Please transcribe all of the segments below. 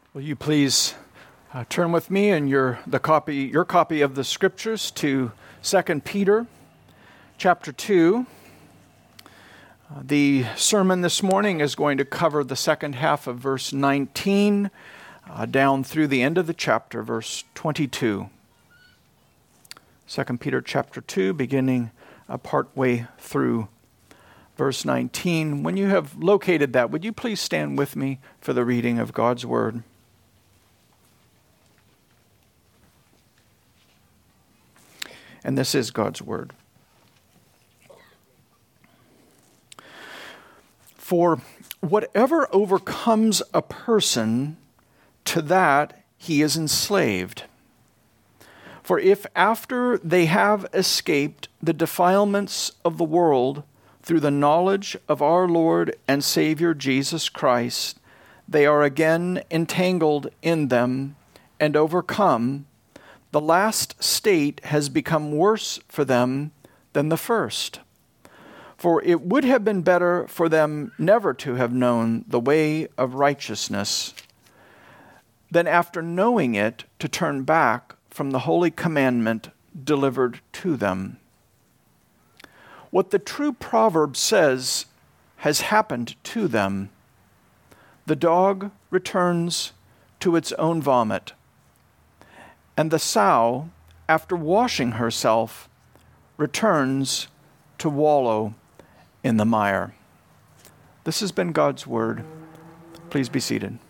Will you please turn with me in your copy of the scriptures to 2 Peter chapter 2. The sermon this morning is going to cover the second half of verse 19 down through the end of the chapter, verse 22. 2 Peter chapter 2, beginning part way through verse 19. When you have located that, would you please stand with me for the reading of God's word? And this is God's word. For whatever overcomes a person, to that he is enslaved. For if after they have escaped the defilements of the world through the knowledge of our Lord and Savior Jesus Christ, they are again entangled in them and overcome, the last state has become worse for them than the first. For it would have been better for them never to have known the way of righteousness than after knowing it to turn back from the holy commandment delivered to them. What the true proverb says has happened to them. The dog returns to its own vomit, and the sow, after washing herself, returns to wallow in the mire. This has been God's word. Please be seated.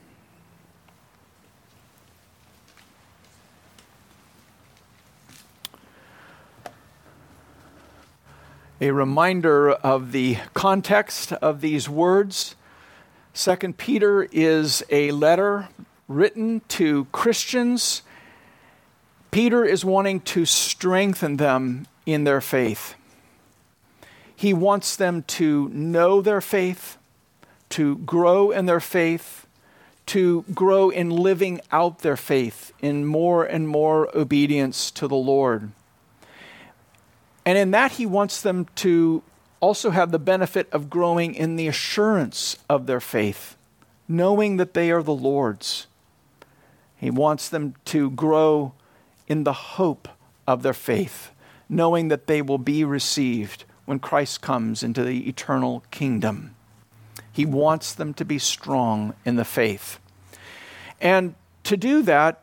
A reminder of the context of these words. 2 Peter is a letter written to Christians. Peter is wanting to strengthen them in their faith. He wants them to know their faith, to grow in their faith, to grow in living out their faith in more and more obedience to the Lord. And in that, he wants them to also have the benefit of growing in the assurance of their faith, knowing that they are the Lord's. He wants them to grow in the hope of their faith, knowing that they will be received when Christ comes into the eternal kingdom. He wants them to be strong in the faith. And to do that,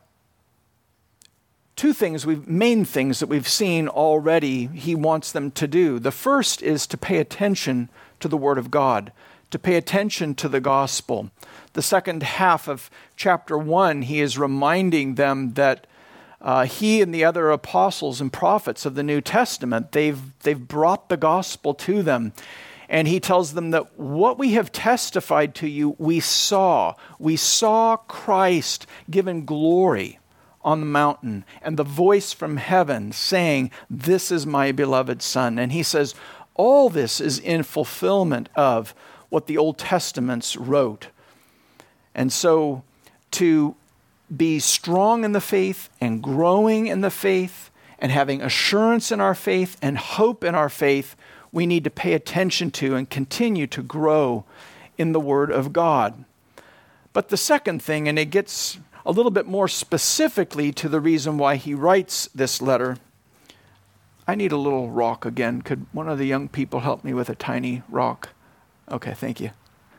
main things that we've seen already he wants them to do. The first is to pay attention to the Word of God, to pay attention to the gospel. The second half of chapter 1, he is reminding them that he and the other apostles and prophets of the New Testament, they've brought the gospel to them. And he tells them that what we have testified to you, we saw. We saw Christ given glory on the mountain, and the voice from heaven saying, "This is my beloved Son." And he says, all this is in fulfillment of what the Old Testaments wrote. And so to be strong in the faith and growing in the faith and having assurance in our faith and hope in our faith, we need to pay attention to and continue to grow in the Word of God. But the second thing, and it gets a little bit more specifically to the reason why he writes this letter. I need a little rock again. Could one of the young people help me with a tiny rock? Okay, thank you.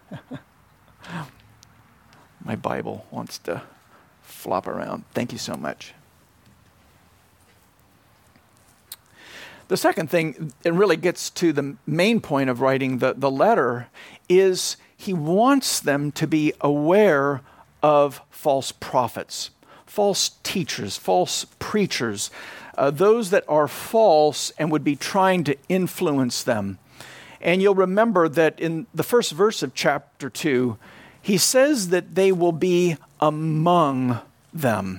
My Bible wants to flop around. Thank you so much. The second thing, it really gets to the main point of writing the letter, is he wants them to be aware of false prophets, false teachers, false preachers, those that are false and would be trying to influence them. And you'll remember that in the first verse of chapter 2, he says that they will be among them.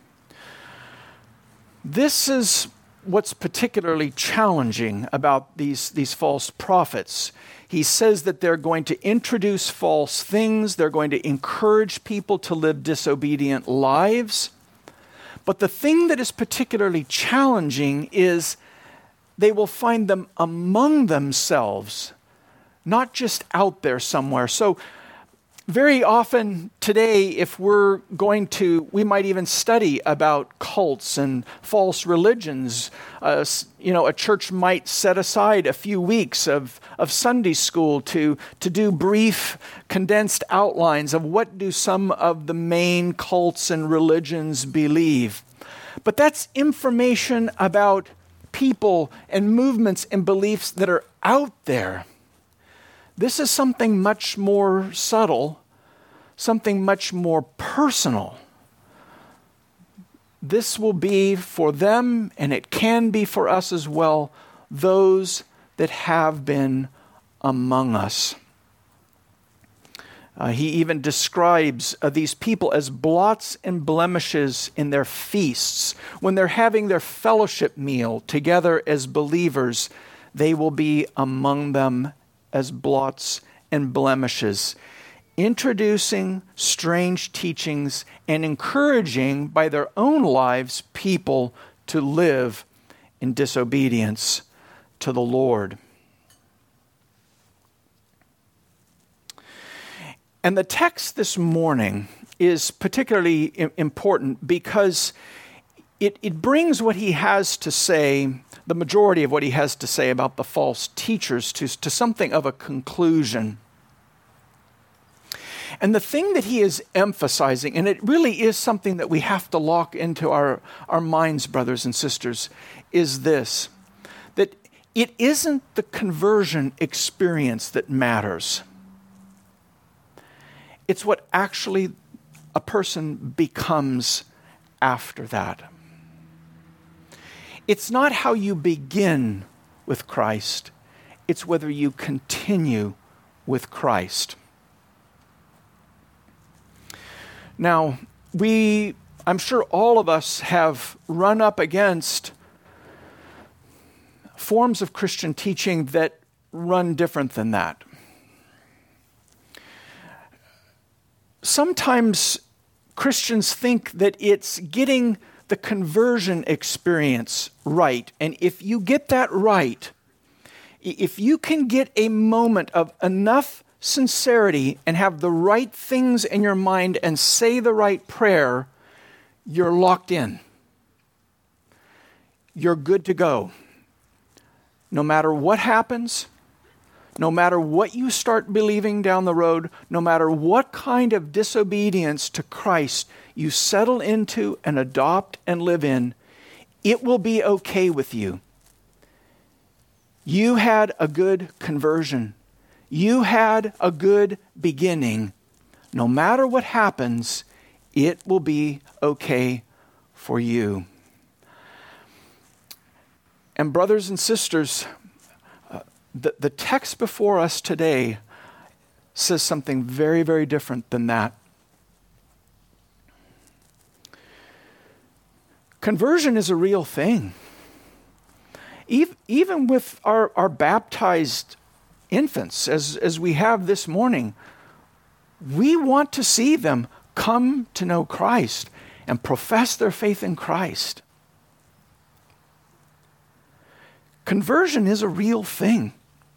This is what's particularly challenging about these false prophets. He says that they're going to introduce false things. They're going to encourage people to live disobedient lives. But the thing that is particularly challenging is they will find them among themselves, not just out there somewhere. So Very often today, if we're going to, we might even study about cults and false religions. A church might set aside a few weeks of Sunday school to do brief, condensed outlines of what do some of the main cults and religions believe. But that's information about people and movements and beliefs that are out there. This is something much more subtle, something much more personal. This will be for them, and it can be for us as well, those that have been among us. He even describes these people as blots and blemishes in their feasts. When they're having their fellowship meal together as believers, they will be among them as blots and blemishes, introducing strange teachings and encouraging by their own lives people to live in disobedience to the Lord. And the text this morning is particularly important because it brings what he has to say, the majority of what he has to say about the false teachers, to something of a conclusion. And the thing that he is emphasizing, and it really is something that we have to lock into our minds, brothers and sisters, is this, that it isn't the conversion experience that matters. It's what actually a person becomes after that. It's not how you begin with Christ. It's whether you continue with Christ. Now, I'm sure all of us have run up against forms of Christian teaching that run different than that. Sometimes Christians think that it's getting the conversion experience right. And if you get that right, if you can get a moment of enough sincerity and have the right things in your mind and say the right prayer, you're locked in. You're good to go. No matter what happens, no matter what you start believing down the road, no matter what kind of disobedience to Christ you settle into and adopt and live in, it will be okay with you. You had a good conversion. You had a good beginning. No matter what happens, it will be okay for you. And brothers and sisters, the text before us today says something very, very different than that. Conversion is a real thing. Even with our baptized infants, as we have this morning, we want to see them come to know Christ and profess their faith in Christ. Conversion is a real thing.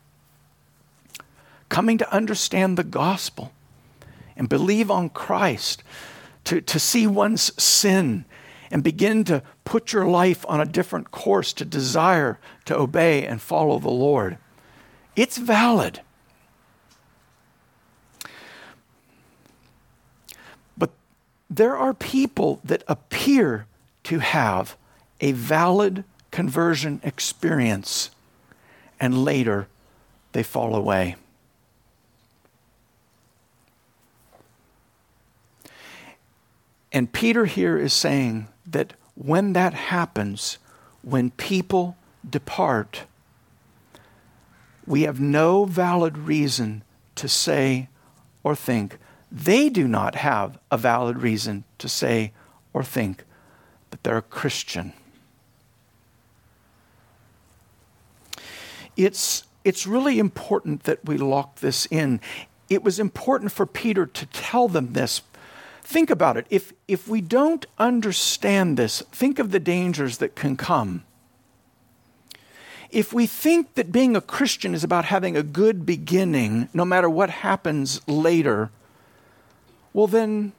Coming to understand the gospel and believe on Christ, to see one's sin and begin to put your life on a different course, to desire to obey and follow the Lord. It's valid. But there are people that appear to have a valid conversion experience, and later they fall away. And Peter here is saying that when that happens, when people depart, we have no valid reason to say or think. They do not have a valid reason to say or think that they're a Christian. It's really important that we lock this in. It was important for Peter to tell them this. Think about it. If we don't understand this, think of the dangers that can come. If we think that being a Christian is about having a good beginning, no matter what happens later, well then,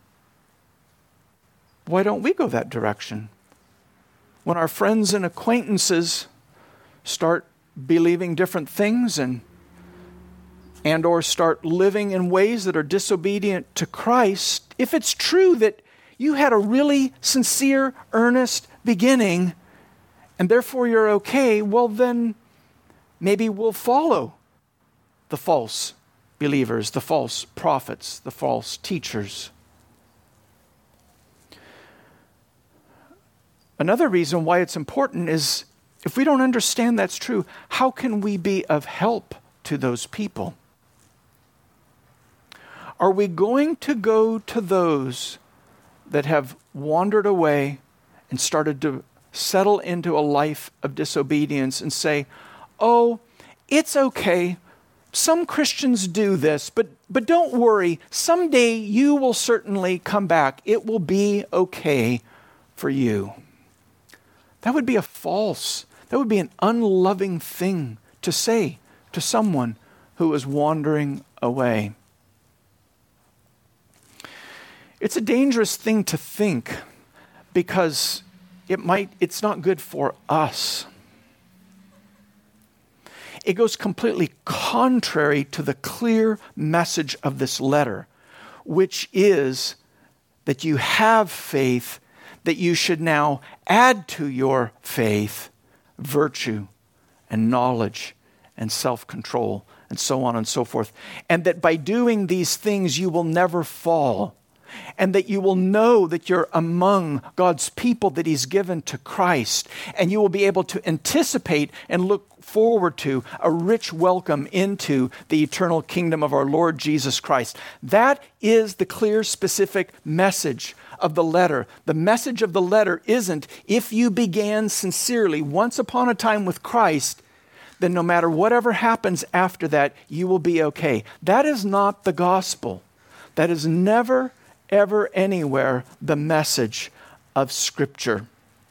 why don't we go that direction? When our friends and acquaintances start believing different things and or start living in ways that are disobedient to Christ, if it's true that you had a really sincere, earnest beginning, and therefore you're okay, well then maybe we'll follow the false believers, the false prophets, the false teachers. Another reason why it's important is if we don't understand that's true, how can we be of help to those people? Are we going to go to those that have wandered away and started to settle into a life of disobedience and say, oh, it's okay, some Christians do this, but don't worry, someday you will certainly come back. It will be okay for you. That would be that would be an unloving thing to say to someone who is wandering away. It's a dangerous thing to think because it's not good for us. It goes completely contrary to the clear message of this letter, which is that you have faith, that you should now add to your faith virtue and knowledge and self-control and so on and so forth. And that by doing these things, you will never fall. And that you will know that you're among God's people that He's given to Christ. And you will be able to anticipate and look forward to a rich welcome into the eternal kingdom of our Lord Jesus Christ. That is the clear, specific message of the letter. The message of the letter isn't, if you began sincerely once upon a time with Christ, then no matter whatever happens after that, you will be okay. That is not the gospel. That is never, ever, anywhere the message of Scripture.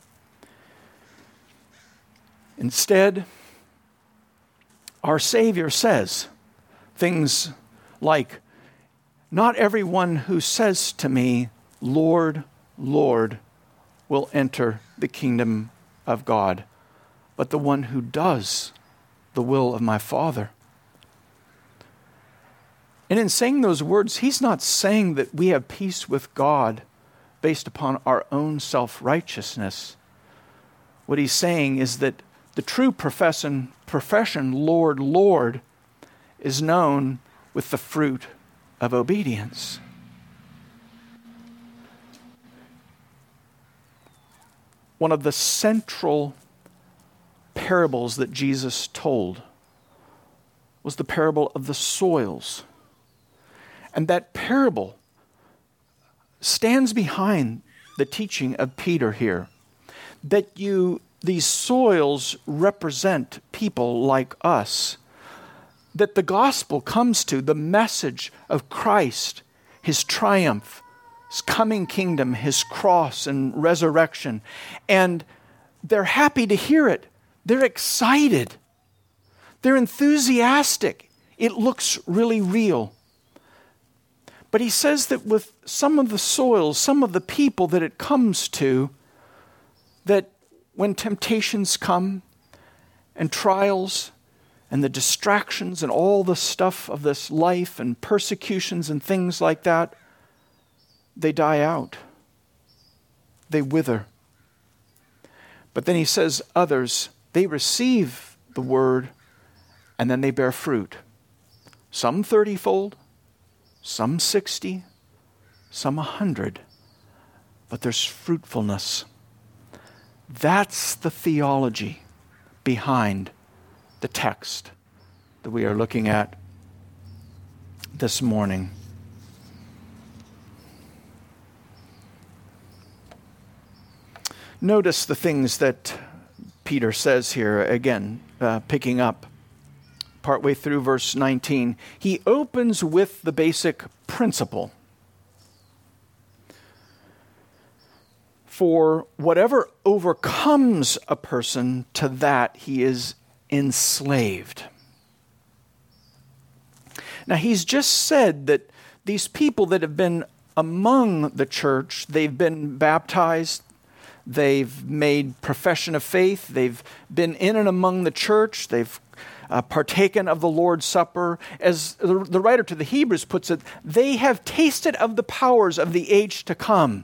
Instead, our Savior says things like, not everyone who says to me, Lord, Lord, will enter the kingdom of God, but the one who does the will of my Father. And in saying those words, He's not saying that we have peace with God based upon our own self-righteousness. What He's saying is that the true profession, Lord, Lord, is known with the fruit of obedience. One of the central parables that Jesus told was the parable of the soils. And that parable stands behind the teaching of Peter here, that these soils represent people like us, that the gospel comes to, the message of Christ, His triumph, His coming kingdom, His cross and resurrection. And they're happy to hear it. They're excited. They're enthusiastic. It looks really real. But he says that with some of the soils, some of the people that it comes to, that when temptations come and trials and the distractions and all the stuff of this life and persecutions and things like that, they die out. They wither. But then he says others, they receive the word and then they bear fruit. Some 30-fold, some 60, some 100. But there's fruitfulness. That's the theology behind the text that we are looking at this morning. Notice the things that Peter says here, again, picking up partway through verse 19. He opens with the basic principle. For whatever overcomes a person, to that he is enslaved. Now, he's just said that these people that have been among the church. They've been baptized. They've made profession of faith. They've been in and among the church. They've partaken of the Lord's Supper. As the writer to the Hebrews puts it, they have tasted of the powers of the age to come.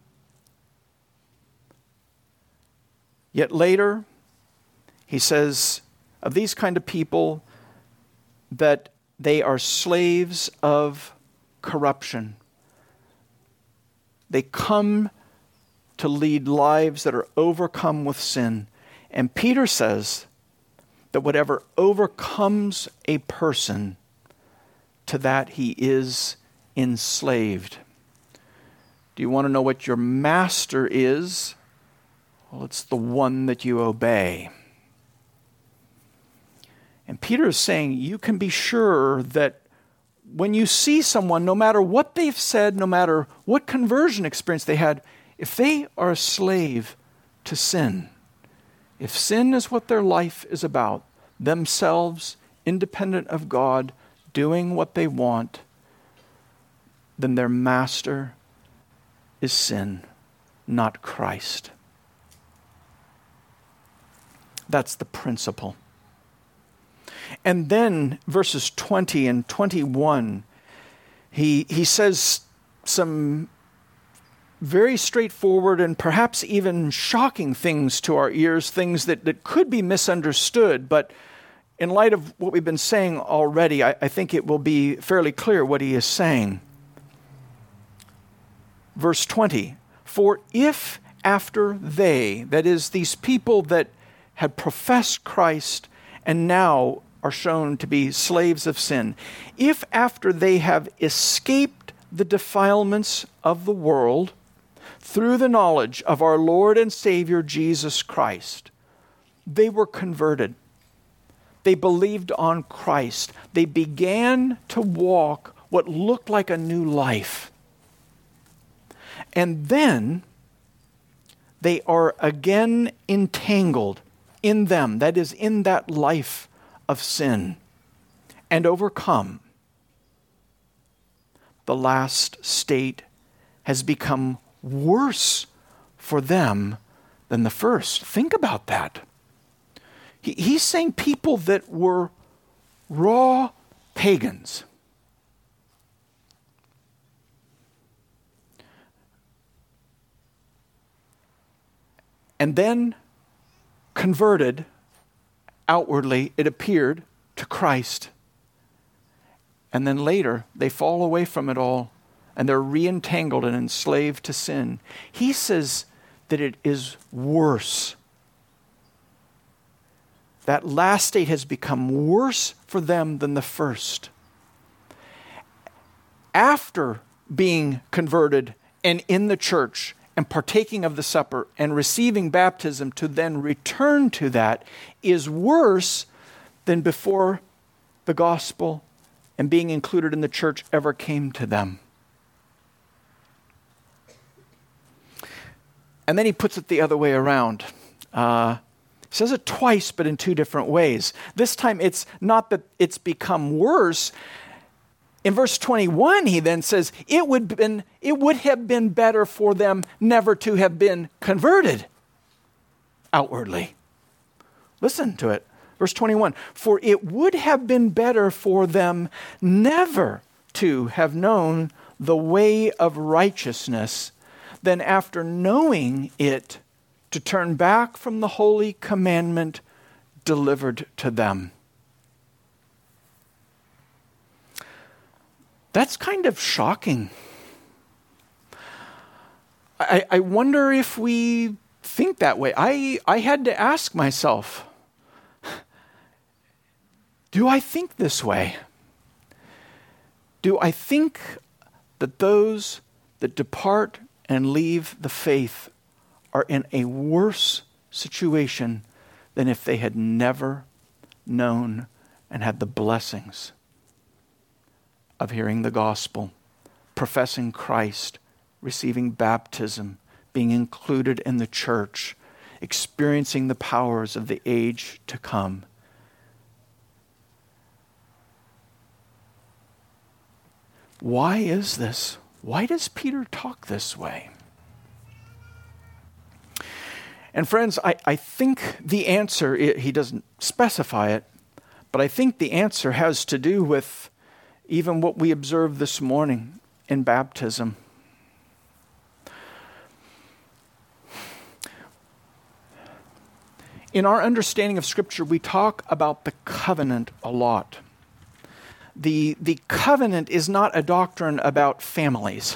Yet later, he says of these kind of people that they are slaves of corruption. They come to lead lives that are overcome with sin. And Peter says that whatever overcomes a person, to that he is enslaved. Do you want to know what your master is? Well, it's the one that you obey. And Peter is saying you can be sure that when you see someone, no matter what they've said, no matter what conversion experience they had, if they are a slave to sin, if sin is what their life is about, themselves, independent of God, doing what they want, then their master is sin, not Christ. That's the principle. And then verses 20 and 21, he says some very straightforward and perhaps even shocking things to our ears, things that could be misunderstood. But in light of what we've been saying already, I think it will be fairly clear what he is saying. Verse 20, for if after they, that is, these people that had professed Christ and now are shown to be slaves of sin, if after they have escaped the defilements of the world through the knowledge of our Lord and Savior Jesus Christ, they were converted, they believed on Christ, they began to walk what looked like a new life, and then they are again entangled in them, that is, in that life of sin, and overcome, the last state has become worse for them than the first. Think about that. He's saying people that were raw pagans, and then converted outwardly, it appeared, to Christ. And then later, they fall away from it all, and they're re-entangled and enslaved to sin. He says that it is worse. That last state has become worse for them than the first. After being converted and in the church, and partaking of the supper and receiving baptism, to then return to that is worse than before the gospel and being included in the church ever came to them. And then he puts it the other way around. He says it twice, but in two different ways. This time it's not that it's become worse. In verse 21, he then says, it would have been better for them never to have been converted outwardly. Listen to it. Verse 21, for it would have been better for them never to have known the way of righteousness than after knowing it to turn back from the holy commandment delivered to them. That's kind of shocking. I wonder if we think that way. I had to ask myself, do I think this way? Do I think that those that depart and leave the faith are in a worse situation than if they had never known and had the blessings of hearing the gospel, professing Christ, receiving baptism, being included in the church, experiencing the powers of the age to come? Why is this? why does Peter talk this way? And friends, I think the answer, he doesn't specify it, but I think the answer has to do with even what we observed this morning in baptism. In our understanding of Scripture, we talk about the covenant a lot. The covenant is not a doctrine about families.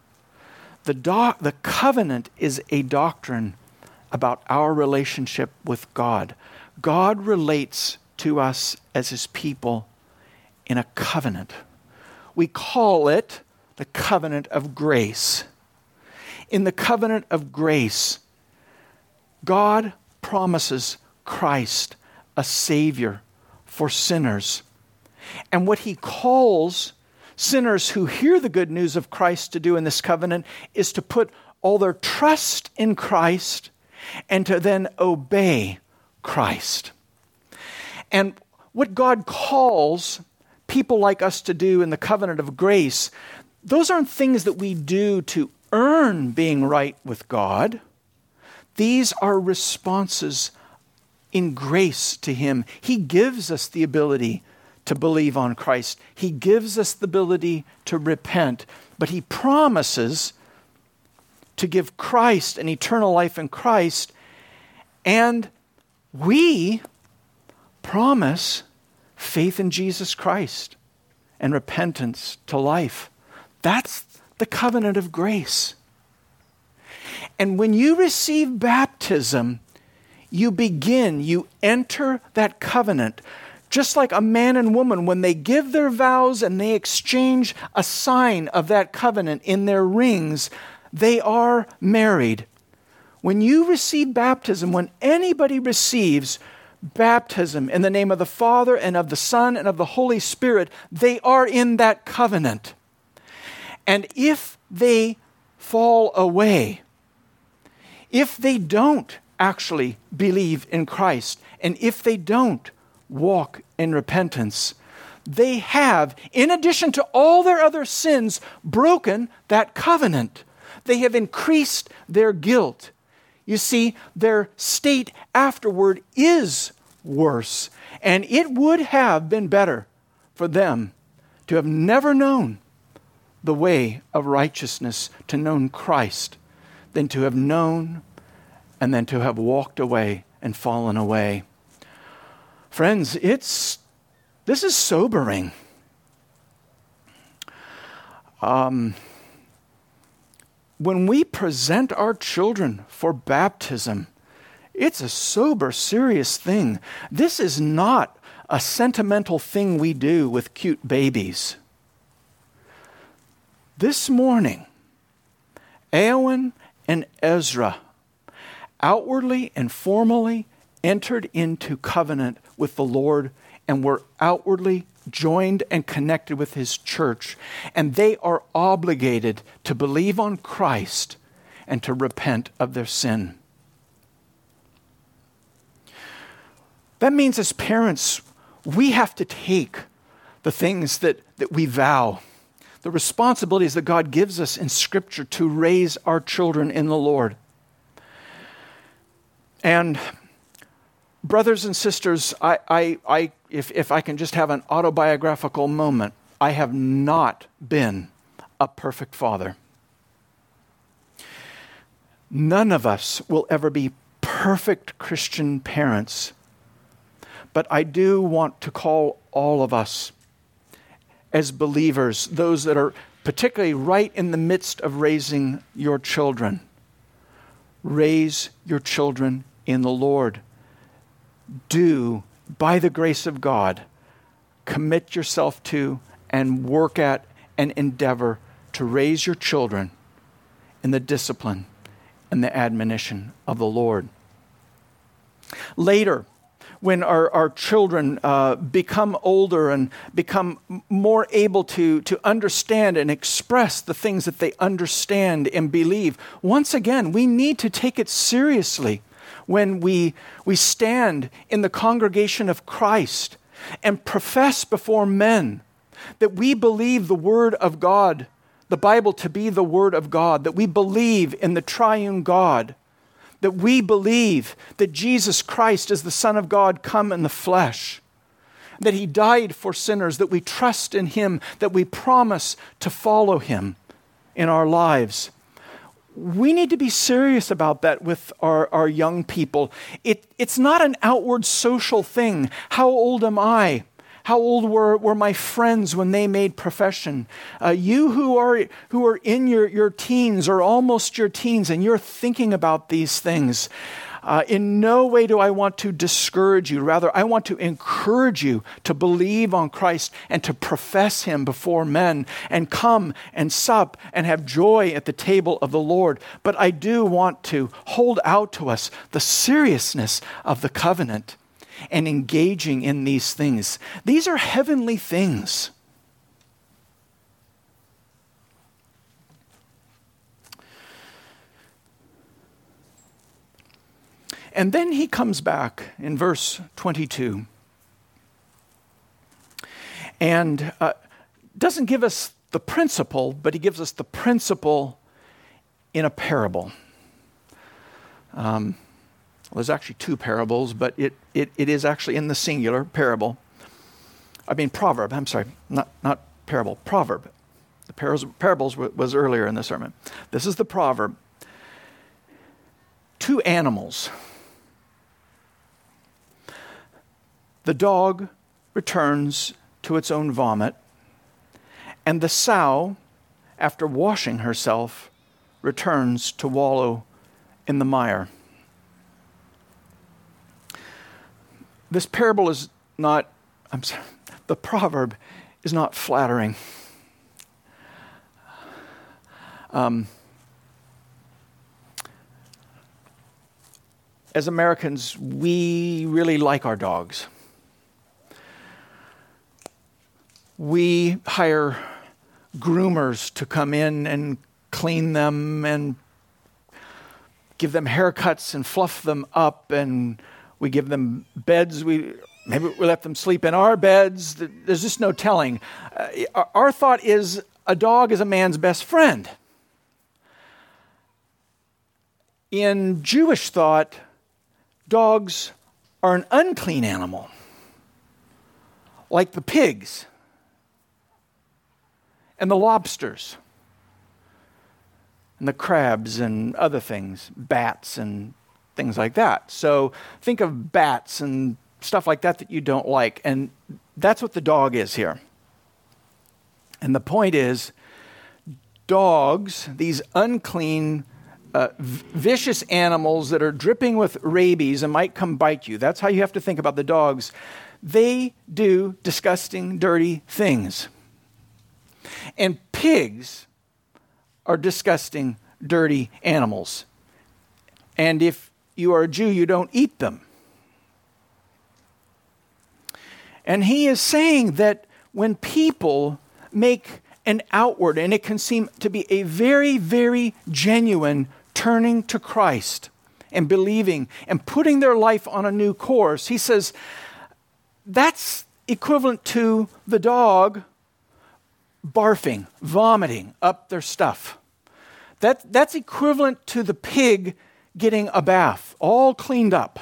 The covenant is a doctrine about our relationship with God. God relates to us as his people in a covenant. We call it the covenant of grace. In the covenant of grace, God promises Christ, a Savior for sinners. And what he calls sinners who hear the good news of Christ to do in this covenant is to put all their trust in Christ and to then obey Christ. And what God calls people like us to do in the covenant of grace, those aren't things that we do to earn being right with God. These are responses in grace to him. He gives us the ability to believe on Christ. He gives us the ability to repent, but he promises to give Christ an eternal life in Christ, and we promise faith in Jesus Christ and repentance to life. That's the covenant of grace. And when you receive baptism, you enter that covenant. Just like a man and woman, when they give their vows and they exchange a sign of that covenant in their rings, they are married. When you receive baptism, when anybody receives baptism in the name of the Father and of the Son and of the Holy Spirit, they are in that covenant. And if they fall away, if they don't actually believe in Christ, and if they don't walk in repentance, they have, in addition to all their other sins, broken that covenant. They have increased their guilt. You see, their state afterward is worse, and it would have been better for them to have never known the way of righteousness, to know Christ, than to have known and then to have walked away and fallen away. Friends, this is sobering. When we present our children for baptism, it's a sober, serious thing. This is not a sentimental thing we do with cute babies. This morning, Eowyn and Ezra outwardly and formally entered into covenant with the Lord and were outwardly joined and connected with his church. And they are obligated to believe on Christ and to repent of their sin. That means as parents, we have to take the things that we vow, the responsibilities that God gives us in Scripture to raise our children in the Lord. And brothers and sisters, if I can just have an autobiographical moment, I have not been a perfect father. None of us will ever be perfect Christian parents. But I do want to call all of us as believers, those that are particularly right in the midst of raising your children, raise your children in the Lord. Do, by the grace of God, commit yourself to and work at and endeavor to raise your children in the discipline and the admonition of the Lord. Later, when our children become older and become more able to understand and express the things that they understand and believe, once again, we need to take it seriously when we stand in the congregation of Christ and profess before men that we believe the Word of God the Bible to be the Word of God, that we believe in the triune God, that we believe that Jesus Christ is the Son of God come in the flesh, that He died for sinners, that we trust in Him, that we promise to follow Him in our lives. We need to be serious about that with our young people. It's not an outward social thing. How old am I? How old were my friends when they made profession? You who are in your teens or almost your teens and you're thinking about these things, in no way do I want to discourage you. Rather, I want to encourage you to believe on Christ and to profess Him before men and come and sup and have joy at the table of the Lord. But I do want to hold out to us the seriousness of the covenant and engaging in these things. These are heavenly things. And then he comes back in verse 22 and doesn't give us the principle, but he gives us the principle in a parable. There's actually two parables, but it is actually in the singular, parable. I mean proverb, I'm sorry, not parable, proverb. The parables was earlier in the sermon. This is the proverb. Two animals. The dog returns to its own vomit, and the sow, after washing herself, returns to wallow in the mire. This parable is not, the proverb is not flattering. As Americans, we really like our dogs. We hire groomers to come in and clean them and give them haircuts and fluff them up, and we give them beds. Maybe we let them sleep in our beds. There's just no telling. Our thought is a dog is a man's best friend. In Jewish thought, dogs are an unclean animal, like the pigs and the lobsters and the crabs and other things, bats and things like that. So think of bats and stuff like that you don't like. And that's what the dog is here. And the point is, dogs, these unclean, vicious animals that are dripping with rabies and might come bite you. That's how you have to think about the dogs. They do disgusting, dirty things. And pigs are disgusting, dirty animals. And if you are a Jew, you don't eat them. And he is saying that when people make an outward, and it can seem to be a very, very genuine turning to Christ and believing and putting their life on a new course, he says that's equivalent to the dog barfing, vomiting up their stuff. That's equivalent to the pig getting a bath, all cleaned up.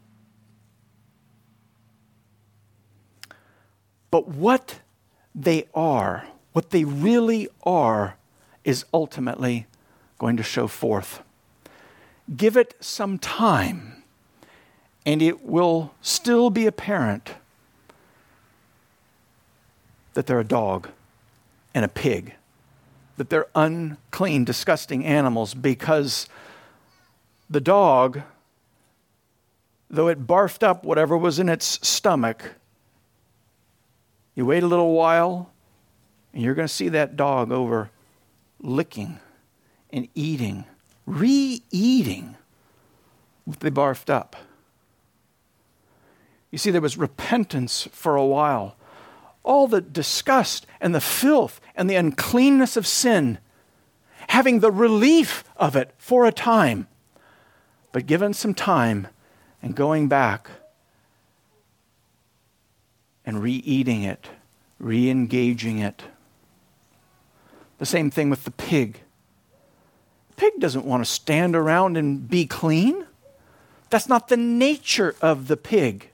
But what they are, what they really are, is ultimately going to show forth. Give it some time, and it will still be apparent that they're a dog and a pig, that they're unclean, disgusting animals, because the dog, though it barfed up whatever was in its stomach, you wait a little while, and you're going to see that dog over licking and eating, re-eating what they barfed up. You see, there was repentance for a while. All the disgust and the filth and the uncleanness of sin, having the relief of it for a time, but given some time and going back and re-eating it, re-engaging it. The same thing with the pig. The pig doesn't want to stand around and be clean. That's not the nature of the pig.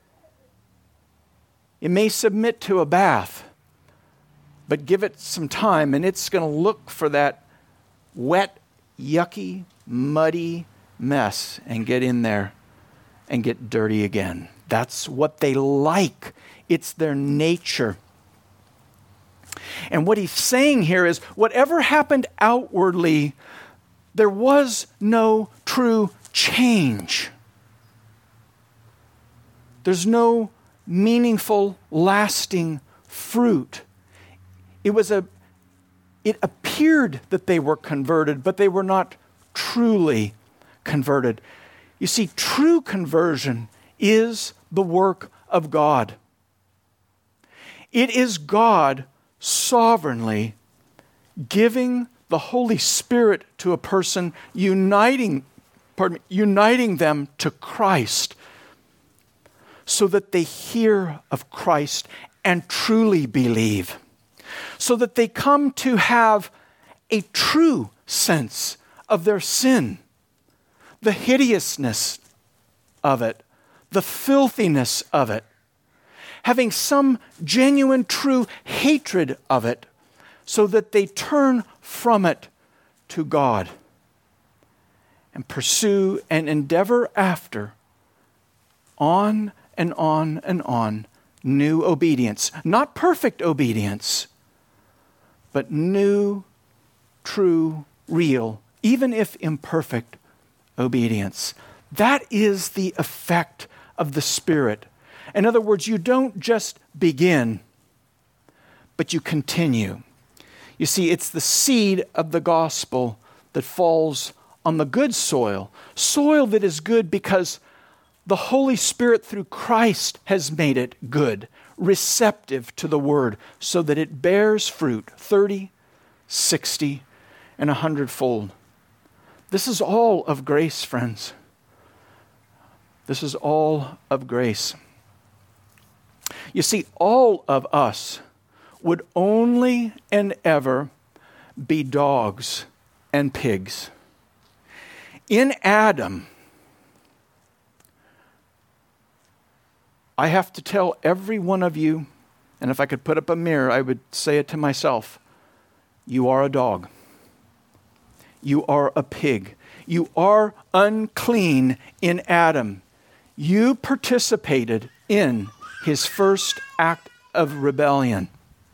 It may submit to a bath, but give it some time and it's going to look for that wet, yucky, muddy mess and get in there and get dirty again. That's what they like. It's their nature. And what he's saying here is whatever happened outwardly, there was no true change. There's no meaningful, lasting fruit. It appeared that they were converted, but they were not truly converted. You see, true conversion is the work of God. It is God sovereignly giving the Holy Spirit to a person, uniting them to Christ so that they hear of Christ and truly believe, so that they come to have a true sense of their sin, the hideousness of it, the filthiness of it, having some genuine, true hatred of it, so that they turn from it to God and pursue and endeavor after, on and on and on, new obedience. Not perfect obedience, but new, true, real, even if imperfect, obedience. That is the effect of the Spirit. In other words, you don't just begin, but you continue. You see, it's the seed of the gospel that falls on the good soil, soil that is good because the Holy Spirit through Christ has made it good, receptive to the word, so that it bears fruit 30, 60, and 100-fold. This is all of grace, friends. This is all of grace. You see, all of us would only and ever be dogs and pigs. In Adam, I have to tell every one of you, and if I could put up a mirror, I would say it to myself, you are a dog. You are a pig. You are unclean in Adam. You participated in his first act of rebellion.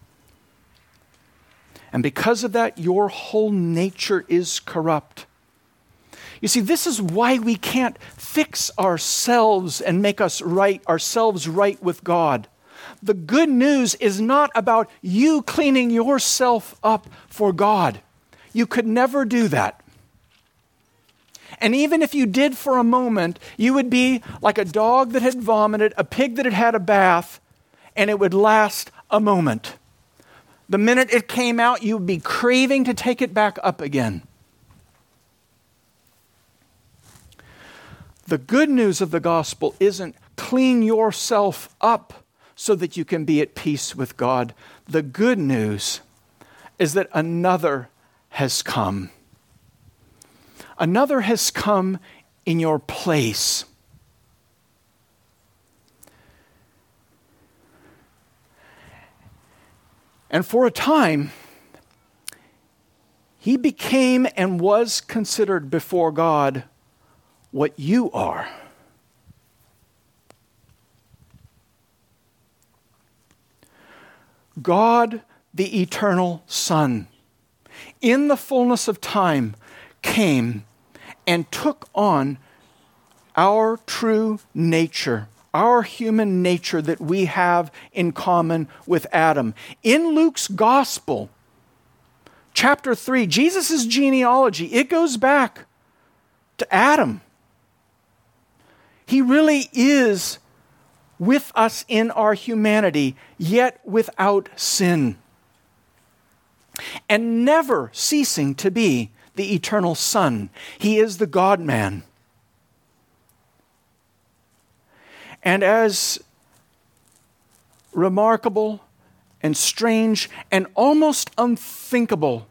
And because of that, your whole nature is corrupt. You see, this is why we can't fix ourselves and make ourselves right with God. The good news is not about you cleaning yourself up for God. You could never do that. And even if you did for a moment, you would be like a dog that had vomited, a pig that had had a bath, and it would last a moment. The minute it came out, you would be craving to take it back up again. The good news of the gospel isn't clean yourself up so that you can be at peace with God. The good news is that another has come. Another has come in your place. And for a time, he became and was considered before God what you are. God, the eternal Son, in the fullness of time, came and took on our true nature, our human nature that we have in common with Adam. In Luke's gospel, chapter 3, Jesus' genealogy, it goes back to Adam. He really is with us in our humanity, yet without sin, and never ceasing to be the eternal Son. He is the God-man. And as remarkable and strange and almost unthinkable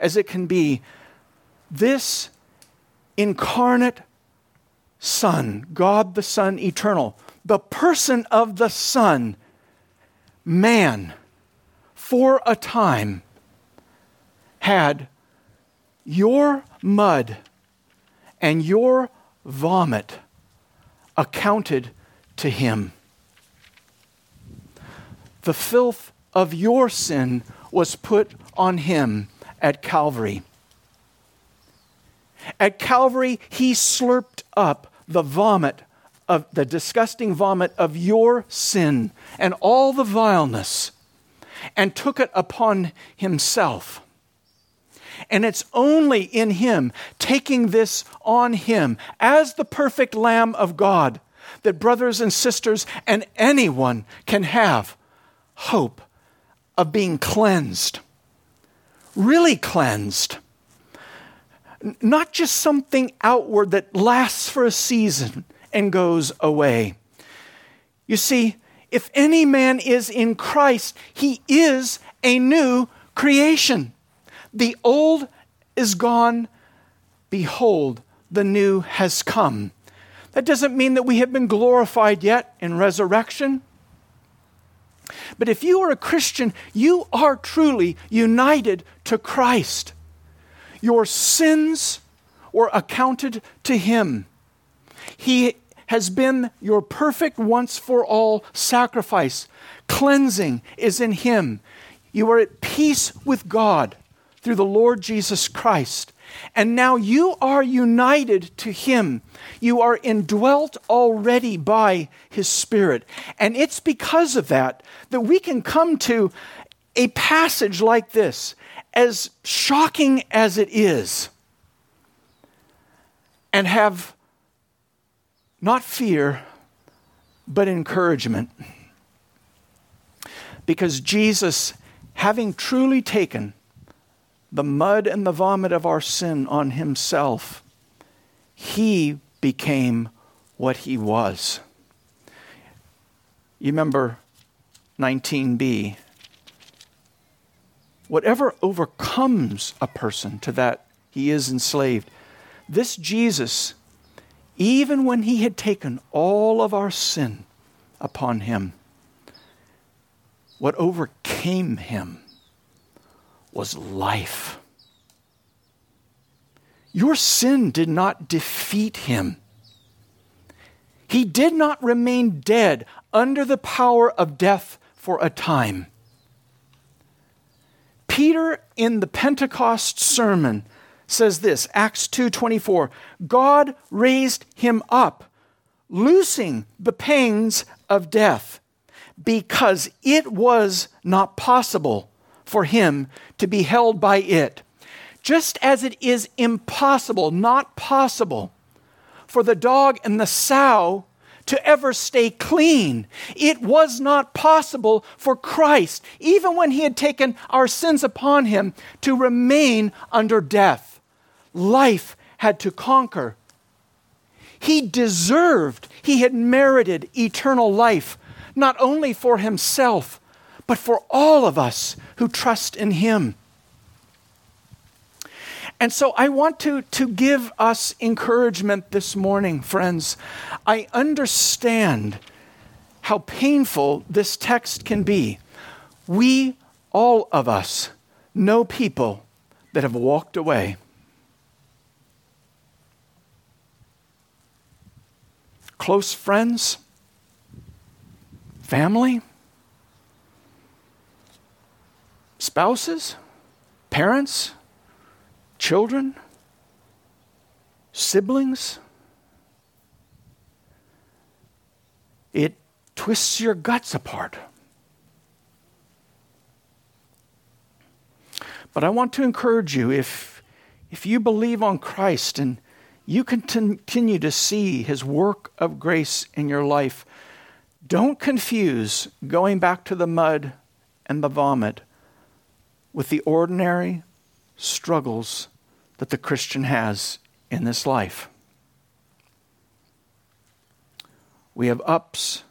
as it can be, this incarnate Son, God the Son eternal, the person of the Son, man, for a time, had your mud and your vomit accounted to him. The filth of your sin was put on him at Calvary. At Calvary, he slurped up the vomit of the disgusting vomit of your sin and all the vileness and took it upon himself. And it's only in him, taking this on him as the perfect Lamb of God, that brothers and sisters and anyone can have hope of being cleansed, really cleansed. Not just something outward that lasts for a season and goes away. You see, if any man is in Christ, he is a new creation. The old is gone. Behold, the new has come. That doesn't mean that we have been glorified yet in resurrection. But if you are a Christian, you are truly united to Christ. Your sins were accounted to him. He has been your perfect once for all sacrifice. Cleansing is in him. You are at peace with God through the Lord Jesus Christ. And now you are united to him. You are indwelt already by his Spirit. And it's because of that that we can come to a passage like this, as shocking as it is, and have not fear, but encouragement. Because Jesus, having truly taken the mud and the vomit of our sin on himself, he became what he was. You remember 19b. Whatever overcomes a person, to that he is enslaved. This Jesus, even when he had taken all of our sin upon him, what overcame him was life. Your sin did not defeat him. He did not remain dead under the power of death for a time. Peter, in the Pentecost sermon, says this, Acts 2:24, God raised him up, loosing the pangs of death, because it was not possible for him to be held by it. Just as it is impossible, not possible, for the dog and the sow to ever stay clean. It was not possible for Christ, even when he had taken our sins upon him, to remain under death. Life had to conquer. He had merited eternal life, not only for himself, but for all of us who trust in him. And so I want to give us encouragement this morning, friends. I understand how painful this text can be. We, all of us, know people that have walked away. Close friends, family, spouses, parents, children, siblings. It twists your guts apart. But I want to encourage you, if you believe on Christ and you continue to see his work of grace in your life, don't confuse going back to the mud and the vomit with the ordinary struggles that the Christian has in this life. We have ups,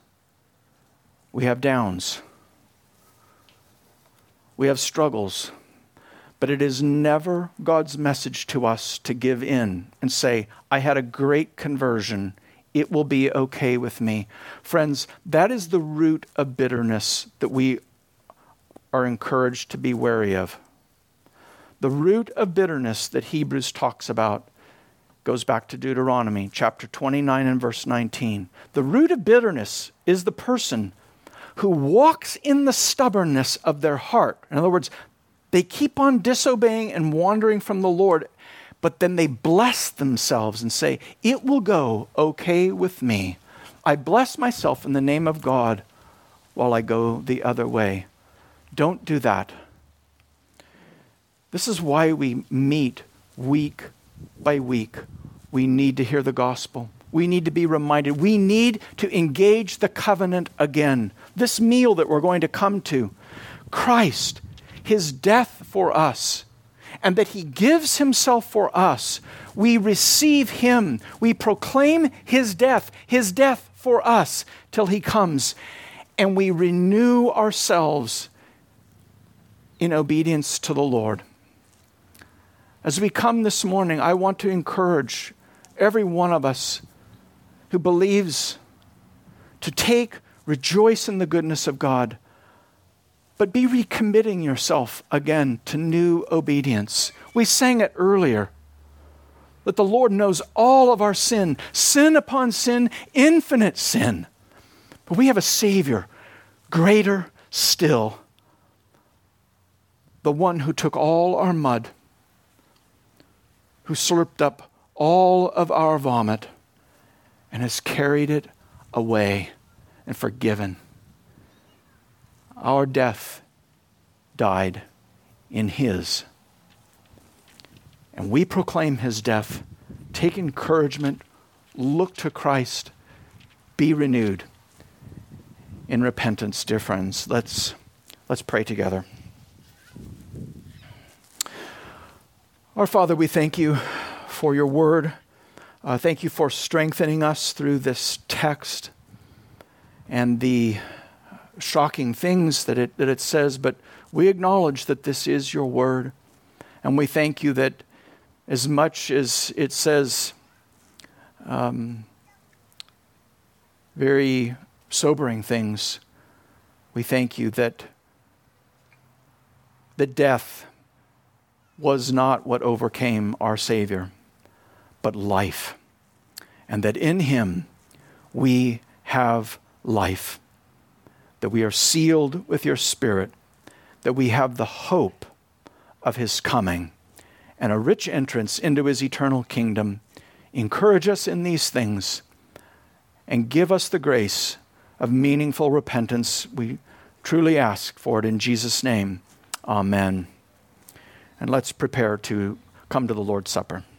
we have downs, we have struggles, But it is never God's message to us to give in and say, I had a great conversion. It will be okay with me. Friends, that is the root of bitterness that we are encouraged to be wary of. The root of bitterness that Hebrews talks about goes back to Deuteronomy chapter 29 and verse 19. The root of bitterness is the person who walks in the stubbornness of their heart. In other words, they keep on disobeying and wandering from the Lord, but then they bless themselves and say, it will go okay with me. I bless myself in the name of God while I go the other way. Don't do that. This is why we meet week by week. We need to hear the gospel. We need to be reminded. We need to engage the covenant again. This meal that we're going to come to, Christ, his death for us, and that he gives himself for us. We receive him. We proclaim his death for us till he comes. And we renew ourselves in obedience to the Lord. As we come this morning, I want to encourage every one of us who believes to rejoice in the goodness of God, but be recommitting yourself again to new obedience. We sang it earlier, that the Lord knows all of our sin upon sin, infinite sin. But we have a Savior, greater still, the one who took all our mud, who slurped up all of our vomit and has carried it away and forgiven. Our death died in his. And we proclaim his death. Take encouragement. Look to Christ. Be renewed in repentance, dear friends. Let's pray together. Our Father, we thank you for your word. Thank you for strengthening us through this text and the shocking things that it says, but we acknowledge that this is your word, and we thank you that as much as it says very sobering things, we thank you that the death was not what overcame our Savior, but life, and that in him we have life, that we are sealed with your Spirit, that we have the hope of his coming and a rich entrance into his eternal kingdom. Encourage us in these things and give us the grace of meaningful repentance. We truly ask for it in Jesus' name. Amen. And let's prepare to come to the Lord's Supper.